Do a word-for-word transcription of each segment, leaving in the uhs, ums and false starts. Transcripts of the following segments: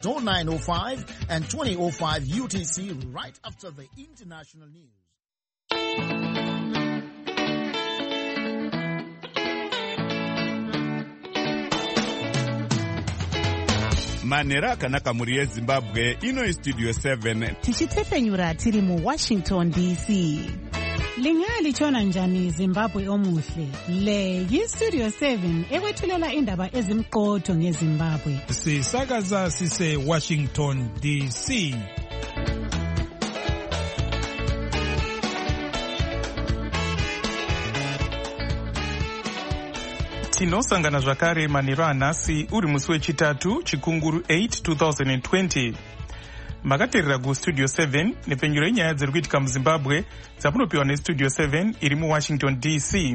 oh nine oh five and twenty oh five U T C right after the international news. Manera kanaka muri yeZimbabwe ino studio seven tichitefenyura tiri mu Washington D C. Lingali chona njani Zimbabwe omuhle. Le yi Studio seven ekwethulela indaba ezimqotho ngeZimbabwe. Sisakaza sise Washington D C. Tinosangana zvakare manheru anhasi uri musi wechitatu chikunguru eight twenty twenty. Makateerera kustudio seven nepfenyuro yenyaya dziri kuitika muZimbabwe dzamunopiwa nestudio seven iri muWashington D C.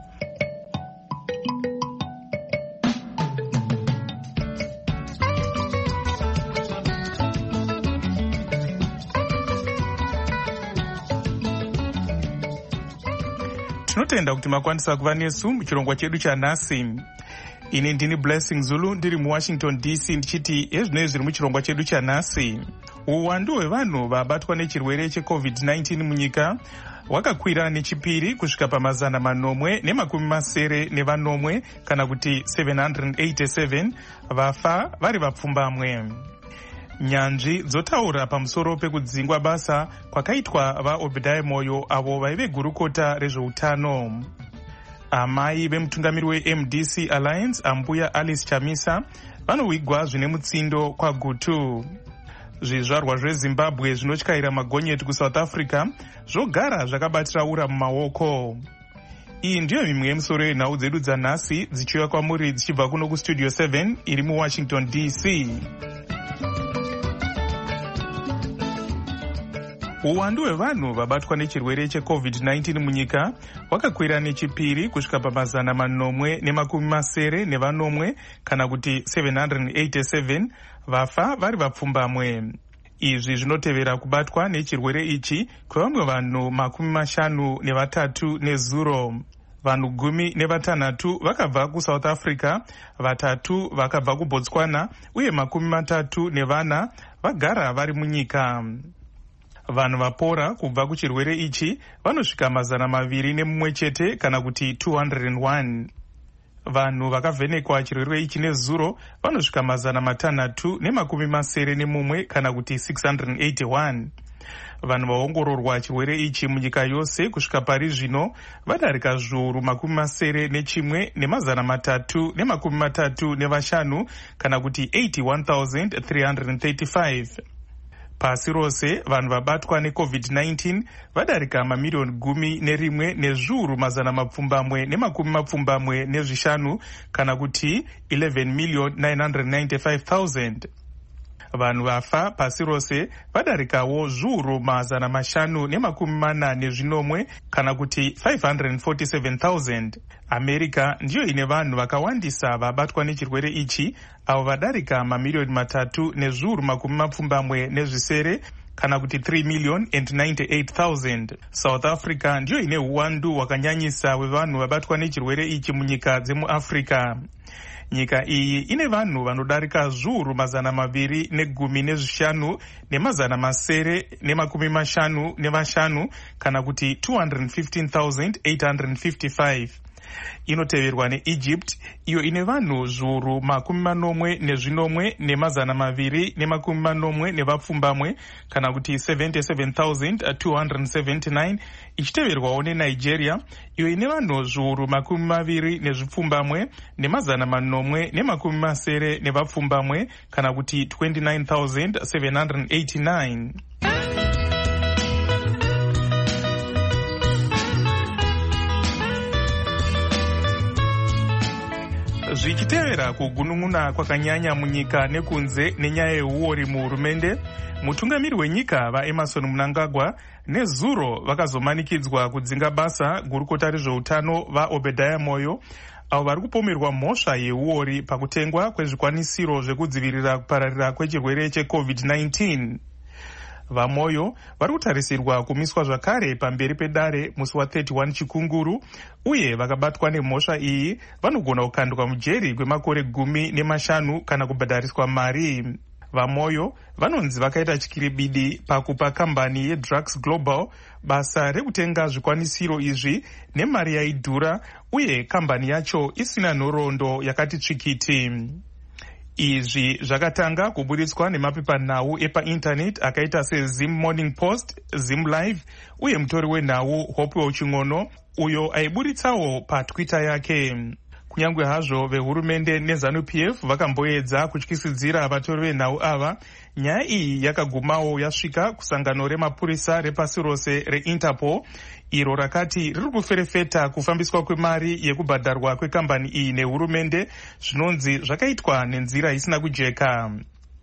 Tinotenda kuti makwanisa kuva nesu muchirongwa chedu chanhasi. Ini ndini Blessing Zulu ndiri muWashington D C ndichiti ezvinoi zviri muchirongwa chedu chanhasi. Uwandu hwevanhu vabatwa nechirwere checovid nineteen munyika hwakakwira nechipiri kusvika pamazana manomwe nemakumi masere nevanomwe kana kuti seven hundred eighty-seven vafa vari vapfumbamwe. Nyanzvi dzotaura pamusoro pekudzingwa basa kwakaitwa vaObadiah Moyo avo vaive gurukota rezveutano. Amai vemutungamiri weM D C Alliance ambuya Alice Chamisa vanovigwa zvine mutsindo kwagutu. Zvizvarwa zveZimbabwe zvinotyaira magonyeti kuSouth Africa zvogara zvakabatira ura mumaoko. Iyi ndiyo mimwe yemusoro yenhau dzedu dzanhasi dzichiuya kwamuri dzichibva kuno kustudio seven iri muWashington D C. Uwandu hwevanhu vabatwa nechirwere checovid nineteen munyika hwakakwira nechipiri kusvika pamazana manomwe nemakumi masere nevanomwe kana kuti seven hundred eighty-seven vafa vari vapfumbamwe. Izvi zvinotevera kubatwa nechirwere ichi kwevamwe vanhu makumi mashanu nevatatu nezuro. Vanhu gumi nevatanhatu vakabva kuSouth Africa, vatatu vakabva kuBotswana uye makumi matatu nevana vagara vari munyika. Vanhu vapora kubva kuchirwere ichi vanosvika mazana maviri nemumwe chete kana kuti two hundred one. Vanhu vakavhenekwa chirwere ichi nezuro vanosvika mazana matanhatu nemakumi masere nemumwe kana kuti six hundred eighty-one. Vanhu vaongororwa chirwere ichi munyika yose kusvika pari zvino vadarika zviuru makumi masere nechimwe nemazana matatu nemakumi matatu nevashanu kana kuti eighty-one thousand three hundred thirty-five. Pasi rose vanhu vabatwa necovid nineteen vadarika mamiliyoni gumi nerimwe nezviuru mazana mapfumbamwe nemakumi mapfumbamwe nezvishanu kana kuti eleven million nine hundred ninety-five thousand. Vanhu vafa pasi rose vadarikawo zviuru mazana mashanu nemakumi mana nezvinomwe kana kuti five hundred forty-seven thousand. America ndiyo ine vanhu vakawandisa vabatwa nechirwere ichi avo vadarika mamiliyoni matatu nezviuru makumi mapfumbamwe nezvisere kana kuti three million and ninety-eight thousand. South Africa ndiyo ine uwandu hwakanyanyisa hwevanhu vabatwa nechirwere ichi munyika dzemuAfrica. Nyika iyi ine vanhu vanodarika zviuru mazana maviri negumi nezvishanu nemazana masere nemakumi mashanu nevashanu kana kuti two hundred fifteen thousand eight hundred fifty-five. Inoteverwa neEgypt iyo ine vanhu zviuru makumi manomwe nezvinomwe nemazana maviri nemakumi manomwe nevapfumbamwe kana kuti seventy-seven thousand two hundred seventy-nine, ichiteverwawo neNigeria iyo ine vanhu zviuru makumi maviri nezvipfumbamwe nemazana manomwe nemakumi masere nevapfumbamwe kana kuti twenty-nine thousand seven hundred eighty-nine. Zvichitevera kugunun'una kwakanyanya munyika nekunze nenyaya yeuori muhurumende, mutungamiri wenyika vaEmerson Mnangagwa nezuro vakazomanikidzwa kudzinga basa gurukota rezveutano vaObadiah Moyo avo vari kupomerwa mhosva yeuori pakutengwa kwezvikwanisiro zvekudzivirira kupararira kwechirwere checovid nineteen. VaMoyo vari kutarisirwa kumiswa zvakare pamberi pedare musi wa thirty-one chikunguru uye vakabatwa nemhosva iyi vanogona kukandwa mujeri kwemakore gumi nemashanu kana kubhadhariswa mari. vamoyo vanonzi vakaita chikiribidi pakupa kambani yeDrugs Global basa rekutenga zvikwanisiro izvi nemari yaidhura, uye kambani yacho isina nhoroondo yakati tsvikiti. Izvi zvakatanga kuburitswa nemapepanhau epaindaneti akaita seZim Morning Post, Zim Live uye mutori wenhau Hopewell Chingono uyo aiburitsawo paTwitter yake. Kunyange hazvo vehurumende neZANU-P F vakamboedza kutyisidzira vatori venhau ava, nyaya iyi yakagumawo yasvika kusangano remapurisa repasi rose reInterpol, iro rakati riri kuferefeta kufambiswa kwemari yekubhadharwa kwekambani iyi nehurumende zvinonzi zvakaitwa nenzira isina kujeka.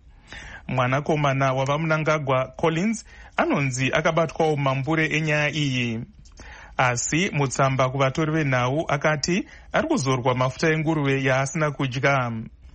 Mwanakomana wavaMnangagwa Collins anonzi akabatwawo mambure enyaya iyi. Asi mutsamba kuvatori venhau akati ari kuzorwa mafuta enguruve yaasina kudya.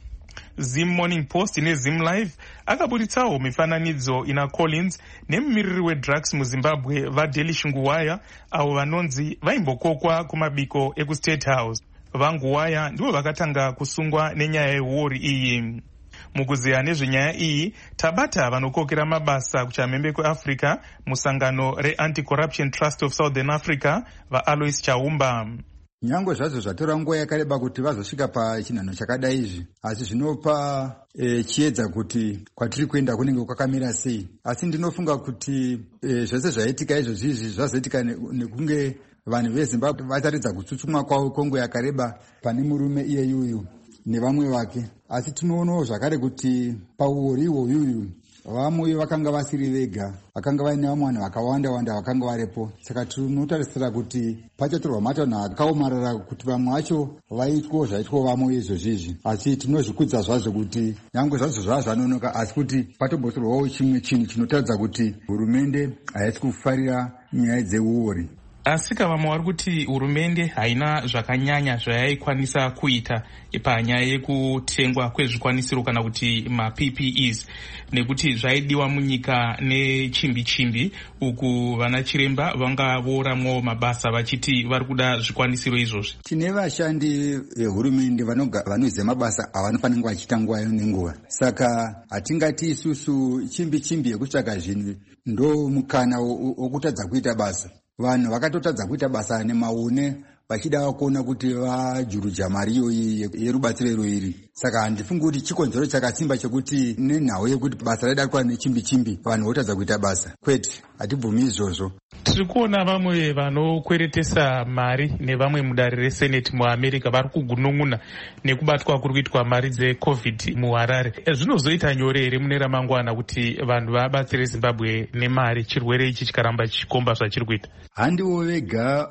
Zim Morning Post neZim Live akaburitsawo mifananidzo ina Collins nemumiriri wedrugs muZimbabwe vaDelish Nguwaya, avo vanonzi vaimbokokwa kumabiko ekuState House. VaNguwaya ndivo vakatanga kusungwa nenyaya yehuori iyi. Mukuzeya nezvenyaya iyi, tabata vanokokera mabasa kuchamhembe kweAfrica musangano reAnti-Corruption Trust of Southern Africa, vaAlois Chaumba. Nyange zvazvo zvatora nguva yakareba kuti vazosvika pachinhanho chakadai izvi, asi zvinopa e, chiedza kuti kwatiri kuenda kunenge kwakamira sei. Asi ndinofunga kuti e, zvese zvaitika izvozvi izvi zvazoitika nekunge vanhu veZimbabwe vataridza kutsutsumwa kwavo kwenguva yakareba pane murume iyeyuyu nevamwe vake. Asi tinoonawo zvakare kuti pauori ihwoyuyu vamwe vakanga vasiri vega, vakanga vaine vamwe vanhu vakawanda wanda vakanga varipo. Saka tinotarisira kuti pachatorwa matanho akaomarara kuti vamwe vacho vaitwawo zvaitwawo vamwe izvozvizvi. Asi tinozvikudza zvazvo kuti nyange zvazvo zvava zvanonoka, asi kuti patombotorwawo chimwe chinhu chinotaridza kuti hurumende haisi kufarira nyaya dzeuori. Asi vamwe vari kuti hurumende haina zvakanyanya zvayaikwanisa kuita panyaya yekutengwa kwezvikwanisiro kana kuti maP P Es, nekuti zvaidiwa munyika nechimbi chimbi, uku vana chiremba vangavoramwo mabasa vachiti vari kuda zvikwanisiro izvozvi. Tine vashandi vehurumende vanoziva mabasa avanofanira kunge vachiita nguva nenguva. Saka hatingati isusu chimbi chimbi yekutsvaka zvinhu ndo mukana wokutadza kuita basa. Vanhu vakatotadza kuita basa nemaune vachida kuona kuti vajuruja mari iyoyi yerubatsiro iri. Saka handifungi kuti chikonzero chakasimba chekuti nenhau yekuti basa raida kuva nechimbi chimbi vanhu votadza kuita basa. Kwete, hatibvumi izvozvo. Tiri kuona vamwe vanokweretesa mari nevamwe mudare reseneti muAmerica vari kugunun'una nekubatwa kuri kuitwa mari dzeCovid muHarare. Zvinozoita nyore here mune ramangwana kuti vanhu vabatsire Zimbabwe nemari, chirwere ichi chikaramba chichikomba zvachiri kuita? Handivo vega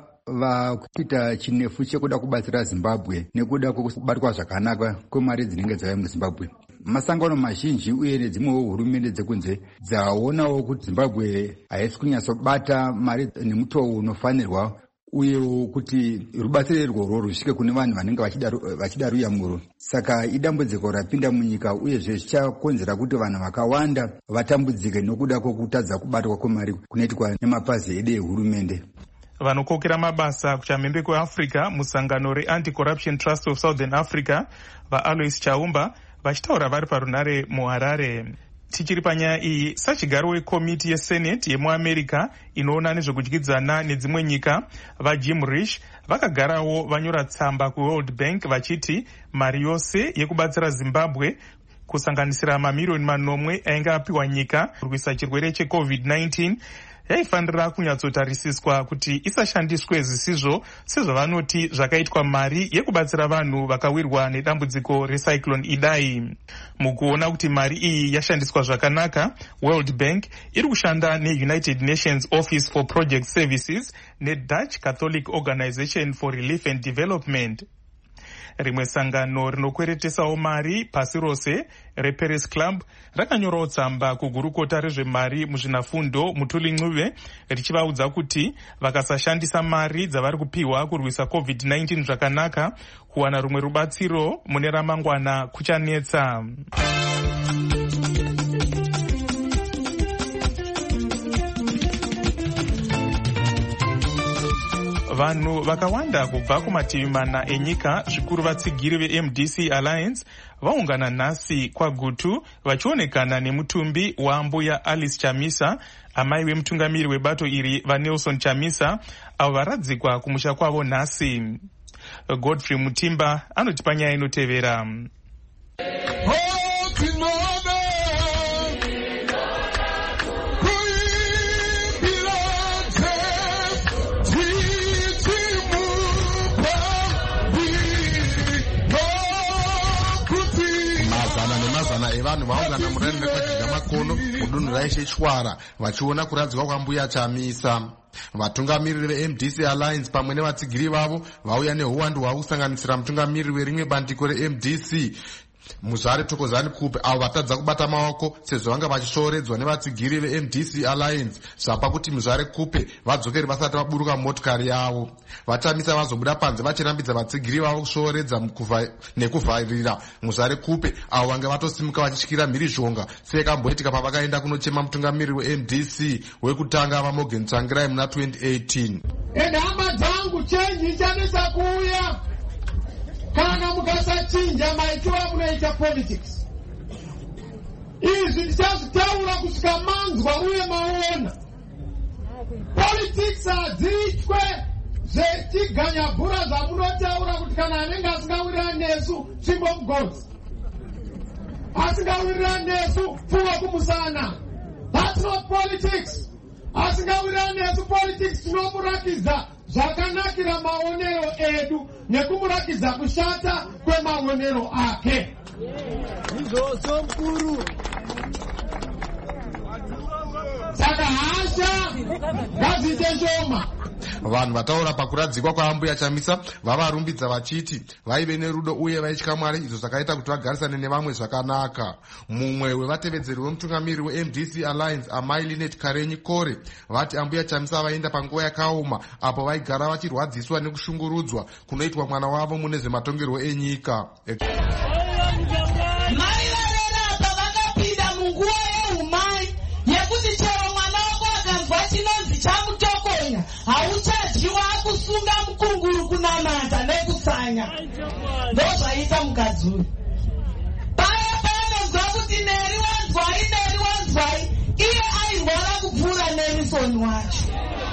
vakuita chinefu chekuda kubatsira Zimbabwe nekuda kubatwa zvakanaka kwemari dzinenge dzauya muZimbabwe. Masangano mazhinji uye nedzimwewo hurumende dzekunze dzaonawo kuti Zimbabwe haisi kunyatsobata mari nemutoo unofanirwa, uyewo kuti rubatsiro rworwo rusvike kune vanhu vanenge vachida ruyamuro. Saka idambudziko rapinda munyika, uyezve zvichakonzera kuti vanhu vakawanda vatambudzike nokuda kwokutadza kubatwa kwemari kunoitwa nemapazi edu ehurumende. Vanokokera mabasa kuchamhembe kweAfrica musangano reAnti-Corruption Trust of Southern Africa, vaAlois Chaumba, vachitaura vari parunare muHarare. Tichiri panyaya iyi, sachigaro wekomiti yeseneti yemuAmerica inoona nezvekudyidzana nedzimwe nyika, vaJim Risch vakagarawo vanyora tsamba kuWorld Bank vachiti mari yose yekubatsira Zimbabwe kusanganisira mamirioni manomwe ainge apiwa nyika kurwisa chirwere cheCovid nineteen yaifanira kunyatsotarisiswa kuti isashandiswe zvisizvo sezvavanoti zvakaitwa mari yekubatsira vanhu vakawirwa nedambudziko recyclone Idai. Mukuona kuti mari iyi yashandiswa zvakanaka, World Bank iri kushanda neUnited Nations Office for Project Services neDutch Catholic Organization for Relief and Development. Rimwe sangano rinokweretesawo mari pasi rose, reParis Club, rakanyorawo tsamba kugurukota rezvemari muzvinafundo Mutuli Ncube richivaudza kuti vakasashandisa mari dzavari kupiwa kurwisa COVID nineteen zvakanaka, kuwana rumwe rubatsiro mune ramangwana kuchanetsa. vanhu vakawanda kubva kumativi mana enyika, zvikuru vatsigiri ve-M D C Alliance, vaungana nhasi kwaGutu vachionekana nemutumbi waambuya Alice Chamisa, amai vemutungamiri webato iri vaNelson Chamisa, avo varadzikwa kumusha kwavo nhasi. Godfrey Mutimba anotipa nyaya inotevera. Vanhu vaungana murende kwachidya makono mudunhu raishe Chwara vachiona kuradzikwa kwambuya Chamisa. Vatungamiriri ve-M D C Alliance pamwe nevatsigiri vavo vauya nehuwandu hwakusanganisira mutungamiriri werimwe bandiko re-M D C Muzare Thokozani Kupe, avo vatadza kubata maoko sezvo vanga vachishoredzwa nevatsigiri ve-M D C Alliance zvapa kuti Muzare Kupe vadzokere vasati vaburuka motikari yavo. Vachamisa vazobuda panze vachirambidza vatsigiri vavo kushoredza nekuvhairira Muzare Kupe, avo vanga vatosimuka vachityira mhirizhonga sekamboitika pavakaenda kunochema mutungamiriri we-M D C wekutanga vaMorgan Tsvangirai muna twenty eighteen. Ende hama dzangu chenji chanetsa kuuya kana mukasachinja maitiro munoita politics. Izvi ndichazvitaura kusvika manzwa uye maona. Politics hadzitwe zvetiganya bhura zvamunotaura kuti kana anenge asingawirirani nesu tsvimbo mugodzi, asingawirirani nesu pfuwa kumusana. That's not politics. Asingawirirani nesu politics tinomurakidza zvakanakira maonero edu nekumurakidza kushata kwemaonero ake. Izvozvo mukuru. Saka hasha ngadziite shoma. Vanhu vataura pakuradzikwa kwaambuya Chamisa vavarumbidza vachiti vaive nerudo uye vaitya Mwari, izvo zvakaita kuti vagarisane nevamwe zvakanaka. Mumwe wevatevedzeri wemutungamiriri we-M D C Alliance, amai Linet Karenyi Kore, vati ambuya Chamisa vaenda panguva yakaoma apo vaigara vachirwadziswa nekushungurudzwa kunoitwa mwana wavo mune zvematongerwo enyika. Mai varera pavakapinda munguva yeumai yekuti chero mwana wako akanzwa chinonzi chamutokonya hauchadyiwa kusunga mukunguru kunamata nekusanya. Ndozvaita mukadzuri. Paya paanonzwa kuti Neri wanzwai Neri wanzwai, iye airwara kupfuura Nerisoni wacho.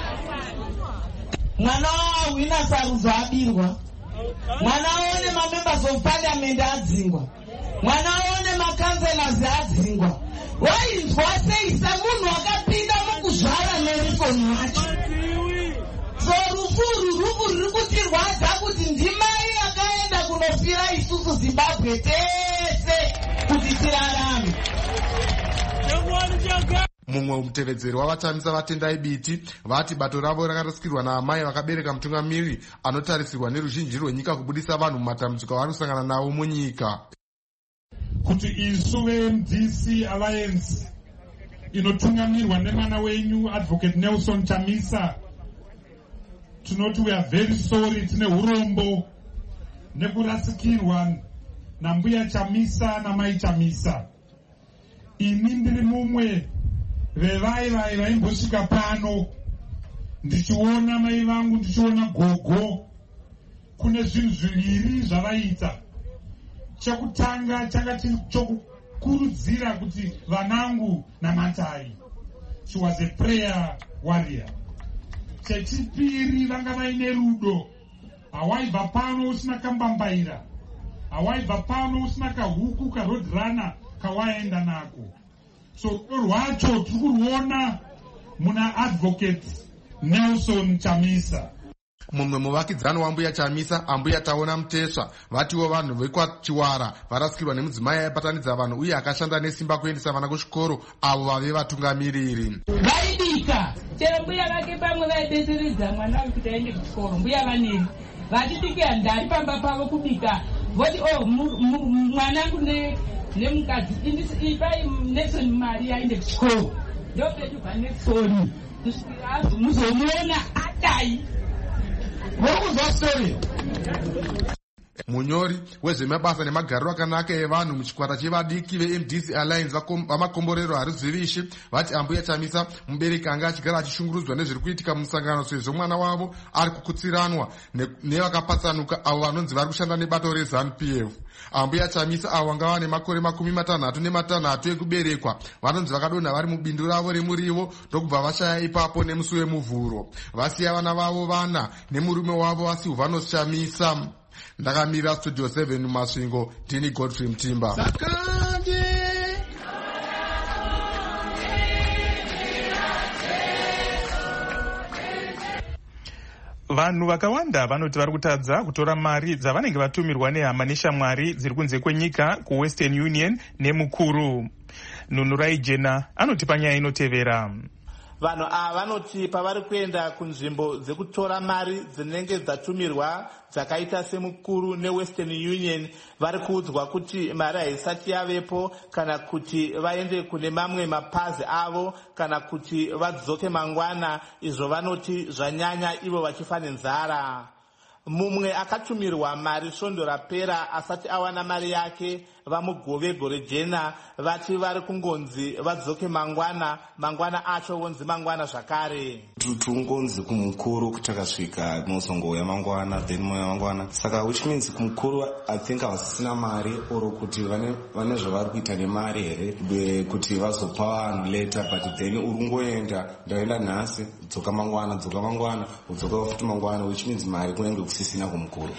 Mwana wavo ina sarudzo abirwa. Mwana aone mamembers of parliament adzingwa. Mwana aone makanzelazi adzingwa. Wainzwa sei samunhu wakapinda mukuzvara Nerisoni wacho. So rufuru rufu ruri kutirwadza kuti ndimai akaenda kunofira isusu Zimbabwe tese kuti tirarame. Mumwe mutevedzeri wavatamisa vatendai biti vati bato ravo rakarasikirwa naamai vakabereka mutungamiriri anotarisirwa neruzhinji rwenyika kubudisa vanhu mumatambudziko avari kusangana nawo munyika. Kuti isu ve-M D C Alliance inotungamirwa nemwana wenyu Advocate Nelson Chamisa, tunoti we are very sorry, tine urombo nekurasikirwa nambuya Chamisa namai Chamisa. Ini ndiri mumwe vevai vai vaimbosvika pano ndichiona mai vangu ndichiona gogo. Kune zvinhu zviviri zvavaita. Chekutanga changa chiri chokukurudzira kuti vanangu namatai. She was a prayer warrior. Chechipiri vanga vaine rudo. Hawaibva pano usina kambambaira. Hawaibva pano usina kahuku karoadrunner kawaenda nako. So rwacho tiri kuruona muna Advocate Nelson Chamisa. Mumwe muvakidzani wambuya Chamisa, ambuya Taona Muteswa, vatiwo vanhu vekwaChiwara varasikirwa nemudzimai aipatanidza vanhu uye akashanda nesimba kuendesa vana kuchikoro avo vave vatungamiriri. Vaidika chero mbuya vake pamwe vaidetseredza mwana kuti aende kuchikoro. Mbuya vaneni vachidika ndari pamba pavo kubika voti oh mwanangu nemukadzi ipai Nelson mari aende kuchikoro. Ndopetubva Nelson kusvikira muzomuona adai. What was that story? Munyori wezvemabasa nemagariro akanaka evanhu muchikwata chevadiki veM D C Alliance vamakomborero harizivishi vati Ambuya Chamisa mubereki anga achigara achishungurudzwa nezviri kuitika musangano sezvo mwana wavo ari kukutsiranwa nevakapatsanuka avo vanonzi vari kushanda nebato reZANU P F. Ambuya Chamisa avo vanga vane makore makumi matanhatu nematanhatu ekuberekwa vanonzi vakadonha vari mubindu ravo remurivo ndokubva vashaya ipapo nemusi wemuvhuro. Vasiya vana vavo vana nemurume wavo vaSilvanus Chamisa. Ndakamira Studio seven mumasvingo ndini Godfrey Mtimba. Vanhu vakawanda vanoti vari kutadza kutora mari dzavanenge vatumirwa nehama neshamwari dziri kunze kwenyika kuWestern Union nemukuru. Nunurai Jena anoti panyaya inotevera. Vanhu ava vanoti pavari kuenda kunzvimbo dzekutora mari dzinenge dzatumirwa dzakaita semukuru neWestern Union vari kuudzwa kuti mari haisati yavepo kana kuti vaende kune mamwe mapazi avo kana kuti vadzoke mangwana, izvo vanoti zvanyanya ivo vachifa nenzara. Mumwe akatumirwa mari svondo rapera asati awana mari yake vamugove gore jena vati vari kungonzi vadzoke mangwana, mangwana acho wonzi mangwana zvakare. Tungonzi kumukuru kuti akasvika muzongouya mangwana then moya mangwana, saka which means kumukuru I think havasisina mari oro kuti vane vane zvavari kuita nemari here kuti vazopa vanhu later, but then uri ngoenda ndaenda nhasi dzoka mangwana dzoka mangwana udzoka futi mangwana, which means mari kunenge kusisina kumukuru.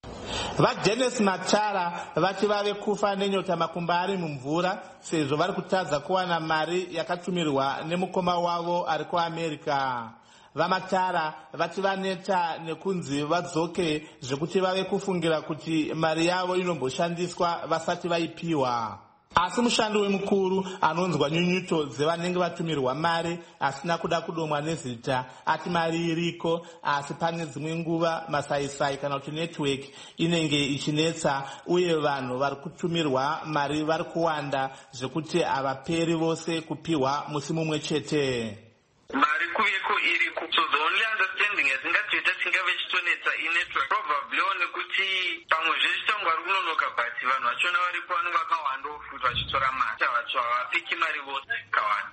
VaDennis Matara vati vave kufa nenyota makumba ari mumvura sezvo vari kutadza kuwana mari yakatumirwa nemukoma wavo ari kuAmerica. VaMatara vati vaneta nekunzi vadzoke zvekuti vave kufungira kuti mari yavo inomboshandiswa vasati vaipiwa. Asi mushandi wemukuru anonzwa nyunyuto dzevanenge vatumirwa mari asina kuda kudomwa nezita ati mari iriko, asi pane dzimwe nguva masaisai kana kuti network inenge ichinetsa uye vanhu vari kutumirwa mari vari kuwanda zvekuti havaperi vose kupiwa musi mumwe chete. Mari kuveko iriko, so the only understanding yatingatoita tingave chitonetsa inetwork probably nekuti pamwe zvechitongwa ri kunonoka but vanhu vachona varipo vanenge vakawanda futi vachitora mari havapiki mari vose kawanda.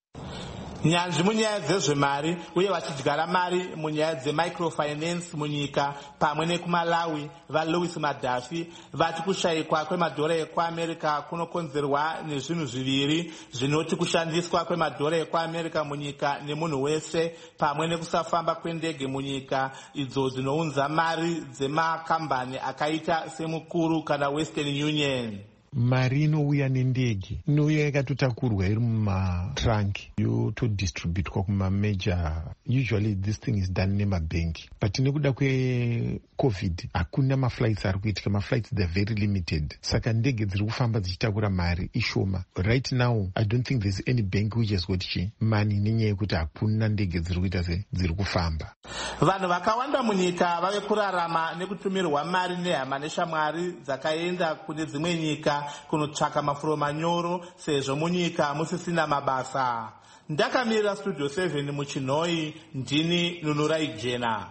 Nyanzvi munyaya dzezvemari uye vachidyara mari munyaya dzemicrofinance munyika pamwe nekuMalawi vaLewis Madafi vati kushayikwa kwemadhora ekuAmerica kunokonzerwa nezvinhu zviviri zvinoti kushandiswa kwemadhora ekuAmerica munyika nemunhu wese pamwe nekusafamba kwendege munyika idzo dzinounza mari dzemakambani akaita semukuru kana Western Union. Mari inouya nendege, inouya yakatotakurwa iri mumatrunk yotodistributwa kumamajor. Usually this thing is done nemabhengi, but nekuda kweCovid hakuna maflights ari kuitika, maflights they're very limited, saka ndege dziri kufamba dzichitakura mari ishoma. Right now I don't think there's any bank which has got money nenyaya yekuti hakuna ndege dziri kuita se dziri kufamba. Vanhu vakawanda munyika vave kurarama nekutumirwa mari nehama neshamwari dzakaenda kune dzimwe nyika kunotsvaka mafuro manyoro sezvo munyika musisina mabasa. Ndakamirira Studio seven muChinoi, ndini Nunurai Jena.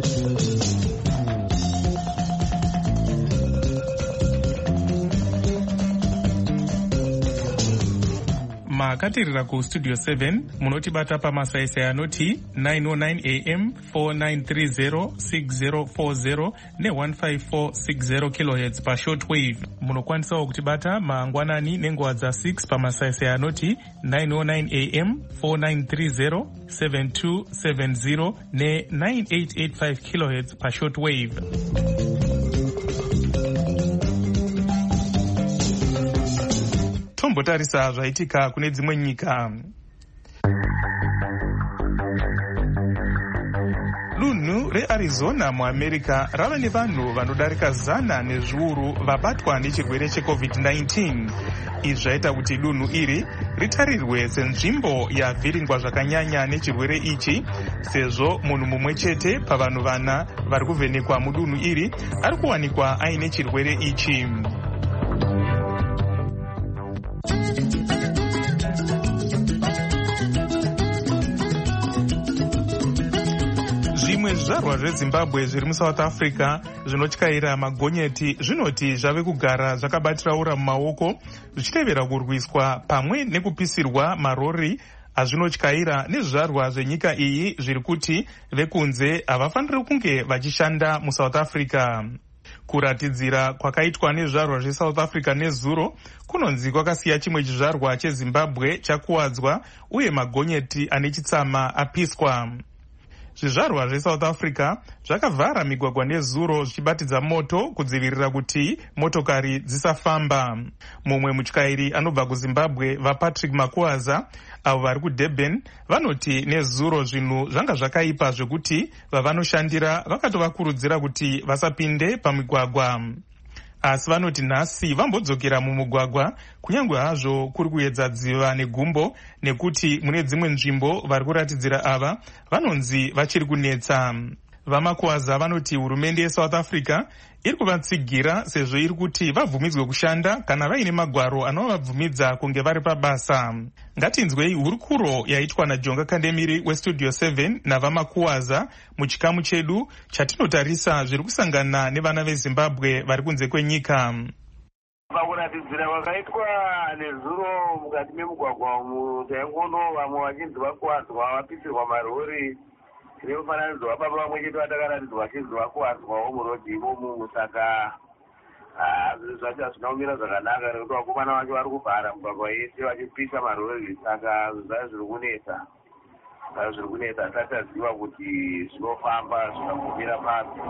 Makatirira kuStudio seven munotibata pamasaisai anoti nine oh nine A M, four nine three zero, six zero four zero ne one five four six zero kilohertz pa shortwave. Munokwanisawo kutibata mangwanani nenguva dza six pamasaisai anoti nine oh nine A M, four nine three zero, seven two seven zero ne nine eight eight five kilohertz pa shortwave. Tombotarisa zvaitika kune dzimwe nyika. Dunhu reArizona muAmerica rava nevanhu vanodarika zana nezviuru vabatwa nechirwere cheCovid nineteen. Izvi zvaita kuti dunhu iri ritarirwe senzvimbo yavhiringwa zvakanyanya nechirwere ichi, sezvo munhu mumwe chete pavanhu vana vari kuvhenekwa mudunhu iri ari kuwanikwa aine chirwere ichi. zvimwe zvizvarwa zvezimbabwe zviri musouth africa zvinotyaira magonyeti zvinoti zvave kugara zvakabatiraura mumaoko zvichitevera kurwiswa pamwe nekupisirwa marori azvinotyaira nezvizvarwa zvenyika iyi zviri kuti vekunze havafaniri kunge vachishanda musouth africa. Kuratidzira kwakaitwa nezvizvarwa zvesouth africa nezuro kunonzi kwakasiya chimwe chizvarwa chezimbabwe chakuwadzwa uye magonyeti ane chitsama apiswa. Zvizvarwa zvesouth africa zvakavhara migwagwa nezuro zvichibatidza moto kudzivirira kuti motokari dzisafamba. Mumwe mutyairi anobva kuzimbabwe vapatrick makuaza avo vari kudurban vanoti nezuro zvinhu zvanga zvakaipa zvekuti vavanoshandira vakatovakurudzira kuti vasapinde pamigwagwa. Asi vanoti nhasi vambodzokera mumugwagwa kunyange hazvo kuri kuedza dziva negumbo nekuti mune dzimwe nzvimbo vari kuratidzira ava vanonzi vachiri kunetsa. Vamakuaza vanoti hurumende yeSouth Africa iri kuvatsigira sezvo iri kuti vabvumidzwe kushanda kana vaine magwaro anovabvumidza kunge vari pabasa. Ngatinzwei hurukuro yaitwa naJonga Kandemiri weStudio seven navamakuaza muchikamu chedu chatinotarisa zviri kusangana nevana veZimbabwe vari kunze kwenyika. Pakuratidzira kwakaitwa nezuro mukati memugwagwa umu taingono vamwe vachinzi vakuwadzwa vapisirwa marori nemufananidzo wababa vamwe chete vatakaratidzwa vachinzi vakuwadzwawo murodhi imomo. Saka zvinhu zvacho hazvina kumira zvakanaka nekuti vakomana vacho vari kubhara mugwagwa yese vachipisa marori. Saka zvizvayo zviri kunetsa zviri kunetsa asati aziva kuti zvinofamba zvikambomira pasi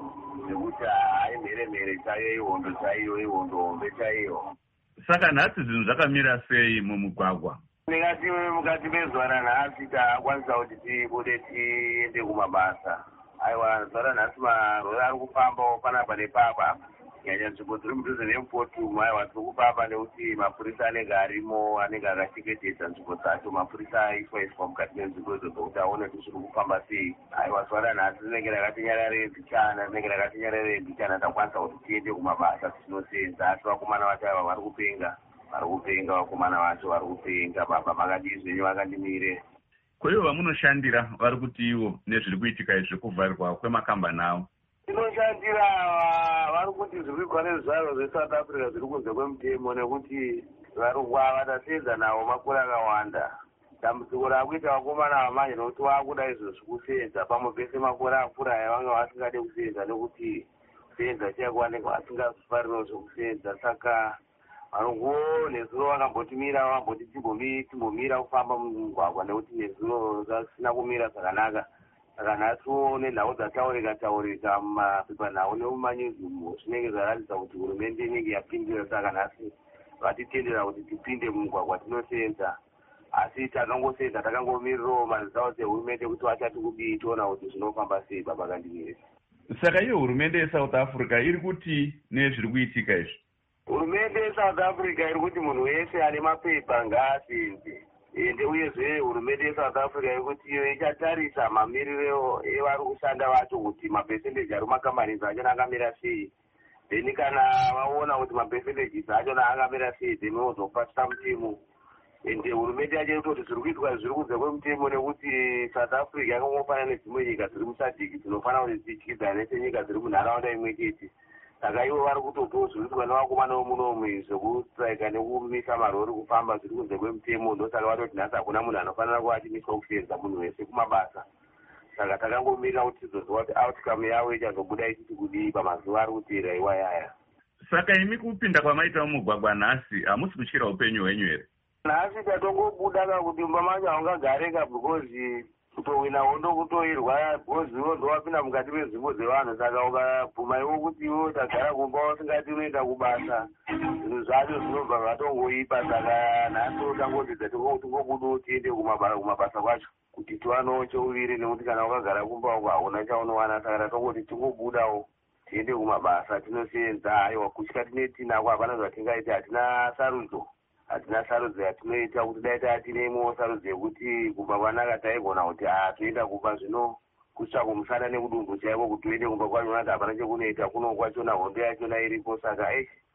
nekuti hai mhere mhere chaiyo ihondo chaiyo ihondo hombe chaiyo. Saka nhasi zvinhu zvakamira sei mumugwagwa? Ndingati mukati mezuva ranhasi takwanisa kuti tibude tiende kumabasa. Aiwa zuva ranhasi marori ari kufambawo panapa nepapa nyanya nzvimbo dziri mudhuze nemupotumu. Aiwa tiri kupapa nekuti mapurisa anenge arimo anenge akachengetedza nzvimbo dzacho. Mapurisa aiswa iswa mukati menzvimbo idzo dzokuti aone kuti zviri kufamba sei. Aiwa zuva ranhasi rinenge rakati nyarare mbichana rinenge rakati nyarare mbichana takwanisa kuti tiende kumabasa tichinosenza. Asi vakomana vacho aiva vari kupenga vari kupenga vakomana vacho vari kupenga. Baba makadii zvenyu vakandimire. Kwaivo vamunoshandira vari kuti ivo nezviri kuitika izvi kuvharirwa kwemakambani avo? Tinoshandira vari kuti zviri kuitwa nezvizvarwa zveSouth Africa zviri kunze kwemutemo nekuti vari kwava tasenza navo makore akawanda. Dambudziko rakuita vakomana vamanje nokuti vakuda izvo zvekusenza pamwe pese makore akura aya vanga vasingade kusenza nekuti kusenza chaiko vanenge vasingafaririwo zvekusenza. Saka vanongo nezuro vakambotimira vamboti timbomira kufamba mumugwagwa nekuti nezuro zvisina kumira zvakanaka. Saka nhasiwo nenhau dzataurika taurika mumapepanhau nemumanyuzimu zvinenge zvaratidza kuti hurumende inenge yapindira. Saka nhasi vatitendera kuti tipinde mumugwagwa tinosenza. Asi takangosenza takangomirirawo maresults ehurumende kuti vachati kudii toona kuti zvinofamba sei. Baba Kandimire. Saka iyo hurumende yeSouth Africa iri kuti nezviri kuitika izvi? Hurumende yeSouth Africa iri kuti munhu wese ane mapepa ngaasenze. Ende uyezve hurumende yeSouth Africa iri kuti iyo ichatarisa mamiriro evari kushanda vacho kuti mapercentage ari mumakambani achona akamira sei. Then kana vaona kuti mapercentage achona akamira sei then vozopasisa mutemo. Ende hurumende yacho irikutoti zviri kuitwa zviri kunze kwemutemo nekuti South Africa yakangofanana nedzimwe nyika dziri musadhiki dzinofanira kuti dzityisidzane senyika dziri munharaunda imwe chete. Saka ivo vari kutotowo zviri kuitwa nevakomana vomunomu zvekustrika nekumisa marori kufamba zviri kunze kwemutemo. Ndosaka vatoti nhasi hakuna munhu anofanira kuva achimiswa kusenza munhu wese kumabasa. Saka takangomirira kuti tizoziva kuti outcome yavo ichazobuda ichiti kudii pamazuva ari kuteera iwayaya. Saka imi kupinda kwamaita mumugwagwa nhasi hamusi kutyira upenyu hwenyu here? Nhasi tatongobuda kakuti mumba macho haungagareka because kutowina hondo kutoirwa because iwo ndowapinda mukati menzvimbo dzevanhu. Saka ukabvuma iwo kuti iwo tagara kumba usingati unoenda kubasa zvinhu zvacho zvinobva zvatongoipa. Saka nhasi tangodzidza tingobudawo tiende kumabasa kwacho kuti tiwanawo chouviri nekuti kana ukagara kumba uko hauna chaunowana. Saka tatongoti tingobudawo tiende kumabasa tinosenza. Aiwa kutya tinetinako hapana zvatingaita. Hatina sarudzo hatina sarudzo yatinoita kuti dai tatinemo sarudzo yekuti kumba kwanaka taigona kuti toenda kumba zvino kutsvaka kumusana nekudumbu chaiko kuti toende kumba kwachona kuti hapana chekunoita kuno kwachona hondo yachona iripo. Saka ei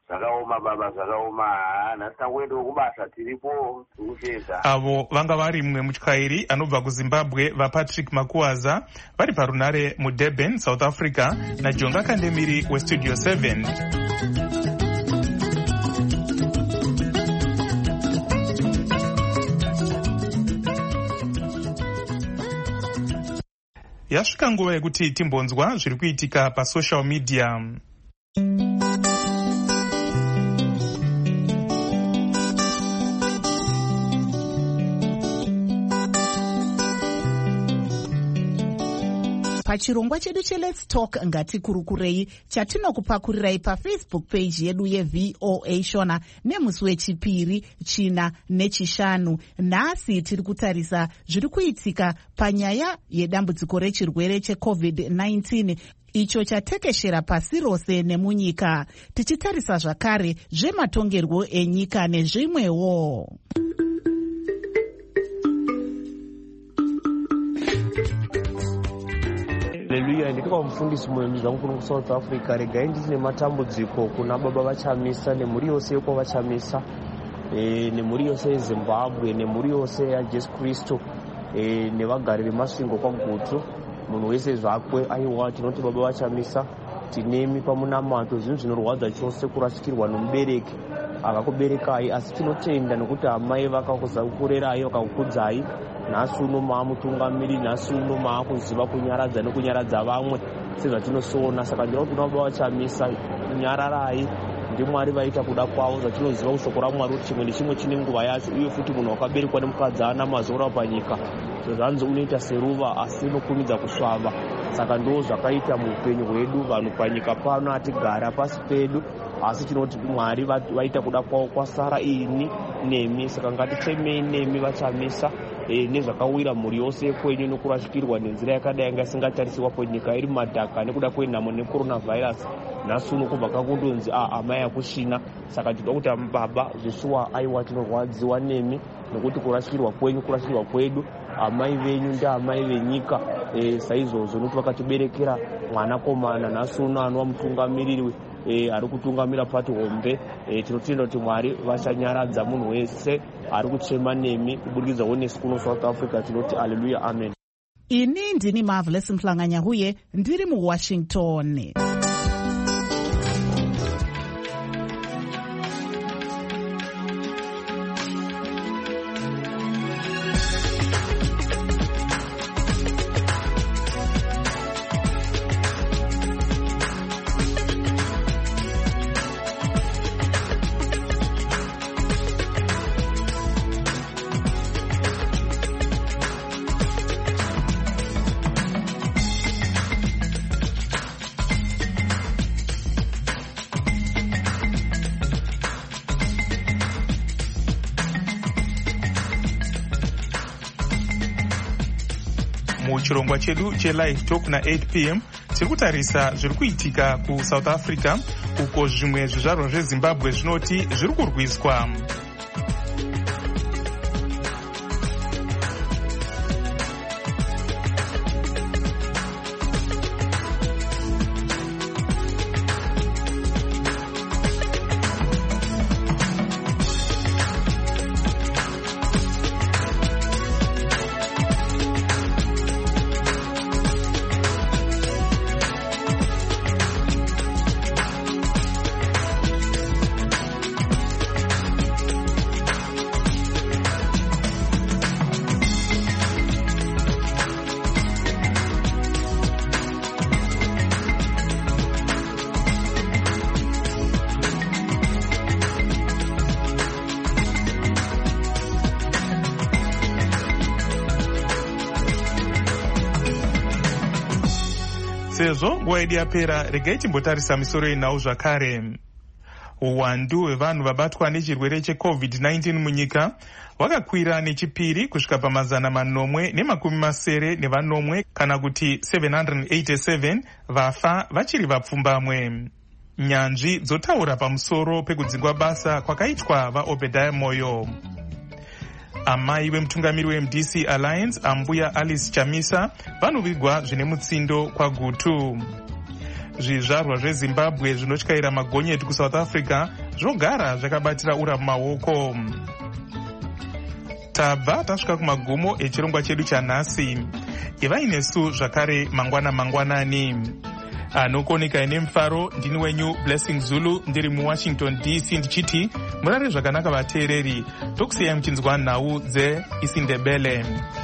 zvakaoma baba zvakaoma. Nhasi tangoendawo kubasa tiripo tikushedza. Avo vanga vari mumwe mutyairi anobva kuZimbabwe vaPatrick Makuwaza vari parunare muDurban, South Africa, naJonga Kandemiri weStudio seven. Yasvika nguva yekuti timbonzwa zviri kuitika pasocial media. Pachirongwa chedu che Let's Talk ngatikurukurei chatinokupakurirai paFacebook page yedu yeV O A Shona nemusi wechipiri, china nechishanu. Nhasi tiri kutarisa zviri kuitika panyaya yedambudziko rechirwere cheCovid nineteen icho chatekeshera pasi rose nemunyika, tichitarisa zvakare zvematongerwo enyika nezvimwewo. Haleluya, ndikupa mufundisi muembi zvangu kuno kuSouth Africa. Regai nditi nematambudziko kuna baba vachamisa nemhuri yose yoko vachamisa, e, nemhuri yose yeZimbabwe nemhuri yose yaJesu Kristu, e, nevagari vemasvingo kwagutu, munhu wese zvakwe. Aiwa, tinoti baba vachamisa tinemi pamunamato, zvinhu zvinorwadza chose kurashikirwa nomubereki akakuberekai, asi tinotenda nokuti amai vakakurerai vakakukudzai. Nhasi uno maamutungamiri, nhasi uno maakuziva kunyaradza nekunyaradza vamwe sezvatinosoona. Saka ndinoda kuti baba vachamisa nyararai, ndiMwari vaita kuda kwavo. Zvatinoziva kushoko raMwari kuti chimwe nechimwe chine nguva yacho, uye futi munhu wakaberekwa nemukadzi haana mazora panyika. Zvanzi unoita seruva asi unokumidza kusvava. Saka ndo zvakaita muupenyu hwedu. Vanhu panyika pano hatigara pasi pedu, asi tinoti Mwari vaita kuda kwavo kwasara ini nemi. Saka ngatichemei nemi vachamisa, e, nezvakawira mhuri yose yekwenyu nokurashikirwa nenzira yakadai yanga isingatarisiwa kwenyika iri madhaka nekuda kwenhamo necoronavirus. Nhasi uno kubva kakundonzi a amai akushina. Saka tinoda kuti baba zvisuwa aiwa tinorwadziwa nemi nokuti kurashikirwa kwenyu kurashikirwa kwedu. Amai venyu ndaamai venyika, e, saizvozvo nokuti vakatiberekera mwanakomana. Nhasi uno anova mutungamiriri, e, ari kutungamira pati hombe. E, tinotenda kuti Mwari vachanyaradza munhu wese ari kuchema nemi kubudikidzawo nesu kuno South Africa. Tinoti haleluya, amen. Ini ndini Marvelous Mhlanganya-Huye ndiri muWashington. Muchirongwa chedu cheLive Talk na eight p m tiri kutarisa zviri kuitika kuSouth Africa, uko zvimwe zvizvarwa zveZimbabwe zvinoti zviri kurwiswa. Sezvo nguva yedu yapera, regai timbotarisa misoro yenhau zvakare. Uwandu hwevanhu vabatwa nechirwere cheCovid nineteen munyika hwakakwira nechipiri kusvika pamazana manomwe nemakumi masere nevanomwe, kana kuti seven hundred eighty-seven vafa vachiri vapfumbamwe. Nyanzvi dzotaura pamusoro pekudzingwa basa kwakaitwa vaObedhaya Moyo. Amai vemutungamiri weM D C Alliance ambuya Alice Chamisa vanovigwa zvine mutsindo kwagutu. zvizvarwa zvezimbabwe zvinotyaira magonyeti kusouth africa zvogara zvakabatira ura mumaoko. Tabva tasvika kumagumo echirongwa chedu chanhasi. Ivai nesu zvakare mangwana mangwanani. Anokoneka ine mufaro ndini wenyu Blessing Zulu ndiri muWashington D C ndichiti murare zvakanaka vateereri, tokusiyai muchinzwa nhau dzeIsindebele.